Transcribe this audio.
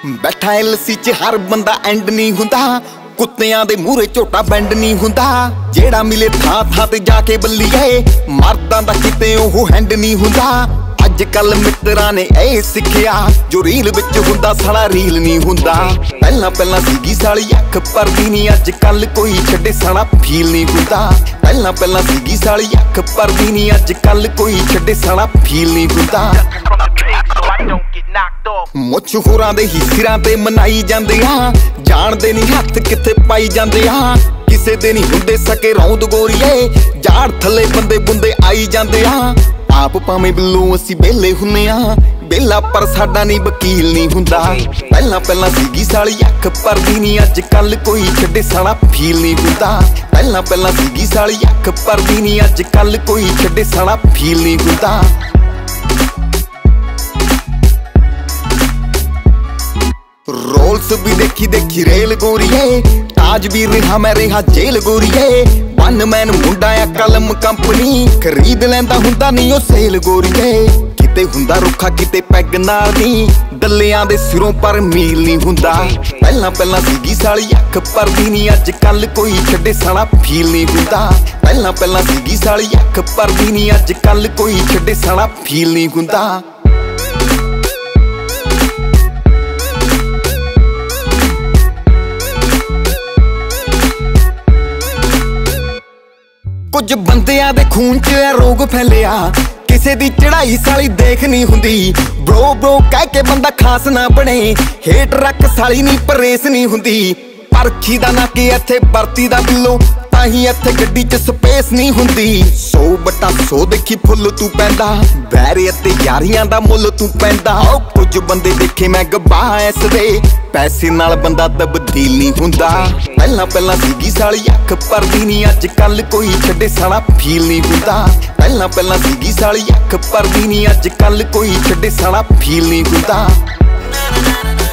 बैठा एलसी च हर बंदा एंड नहीं हुंदा, कुत्तियां दे मूहरे झोटा बैंड नहीं हुंदा। जेड़ा मिले थां थां ते जाके बल्लीए, मर्दां दा किते ओह हैंड नहीं हुंदा। अज कल मित्रां ने ए सिखिया, जो रील विच हुंदा साला रील नहीं हुंदा। पहला पहला सीगी साली अख परदी नहीं, अज कल कोई छड्डे साला फील नहीं हुंदा। पहला पहला सीगी साली अख परदी नहीं, अज कल कोई छड्डे साला फील नहीं हुंदा। मुछ होरां दे ही सिरां ते मनाई जांदे आ, जाणदे नहीं हत्थ किथे पाई जांदे आ। किसे दे नहीं हुंदे सके रौंद गोरीए, जाड़ थल्ले बंदे बुंदे आई जांदे आ। आप भावें बिल्लों असी बेले हुन्ने आ, बेला पर साडा नहीं वकील नहीं हुंदा। पहला पहला सीगी साली अख परदी नहीं, अज कल कोई छड्डे साला फील नहीं हुंदा। पहला पहला सीगी साली अख परदी नहीं, अज कल कोई छड्डे साला फील नहीं हुंदा। रोल्स भी देखी देखी रेल गोरीए, ताज भी रिहा मैं रिहा जेल गोरीए। वन मैन मुंडा आ कलम कंपनी, खरीद लैंदा हुंदा नहीं ओ सेल गोरीए। किते हुंदा रुखा किते पैग नाल नी, डल्लियां दे सिरों पर मील नहीं हुंदा। पहला पहला सीगी साली अख परदी नहीं, अज कल कोई छड्डे साला फील नहीं हुंदा। पहला पहला सीगी साली अख परदी नहीं, अज कल कोई छड्डे साला फील नहीं हुंदा। कुछ बंदियां दे खून च रोग फैलिया, किसे दी चढ़ाई साली देख नहीं हुंदी। ब्रो ब्रो कह के बंदा खास ना बने, हेट रख साली नहीं परेस नहीं हुंदी। परखी दा ना कि इत्थे बरती दा बिल्लो, ताही इत्थे गड्डी च स्पेस नहीं हुंदी। 100/100 देखी फुੱਲ तू पैंदा, बैरे ते यारियां दा मुੱਲ तू पैंदा। कुछ बंदे देखे मैं गब्बा इस दे, पैसे नाल बंदा तब्दील नहीं हुंदा। पहला पहला सीगी साली अख परदी नहीं, अज कल कोई छड्डे साला फील नहीं हुंदा। पहला पहला सीगी साली अख परदी नहीं, अज कल कोई छड्डे साला फील नहीं हुंदा।